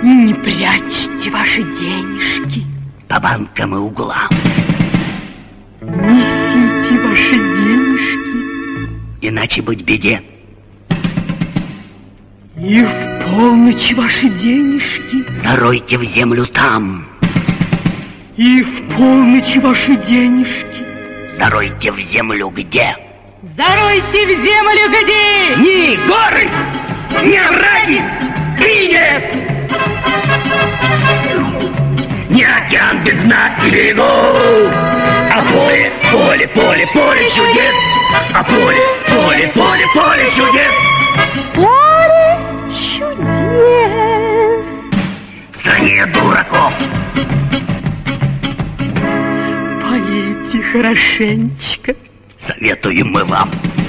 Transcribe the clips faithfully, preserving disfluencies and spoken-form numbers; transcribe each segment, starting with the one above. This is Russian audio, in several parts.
Не прячьте ваши денежки по банкам и углам. Несите ваши денежки, иначе быть беде. И в полночь ваши денежки заройте в землю там. И в полночь ваши денежки заройте в землю где? Заройте в землю где? Ни горы, ни овраги, и лес, ни океан без дна и берегов, а поле, поле, поле, поле чудес, а поле, поле, поле, поле чудес. Поле чудес в стране дураков. Полейте хорошенечко, советуем мы вам.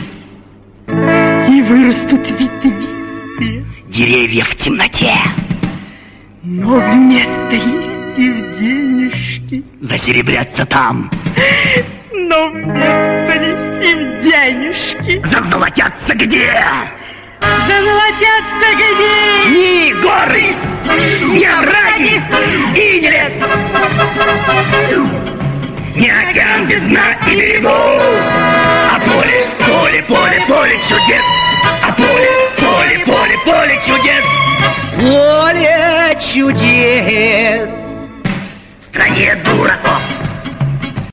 И вырастут ветвистые деревья в темноте. Но вместо листьев денежки засеребрятся там. Но вместо листьев денежки зазолотятся где? Зазолотятся где? Ни горы, ни овраги и не лес, ни океан без дна и берегов, а поле, поле, поле, поле чудес, а поле, поле, поле, поле чудес. Поле чудес в стране дураков.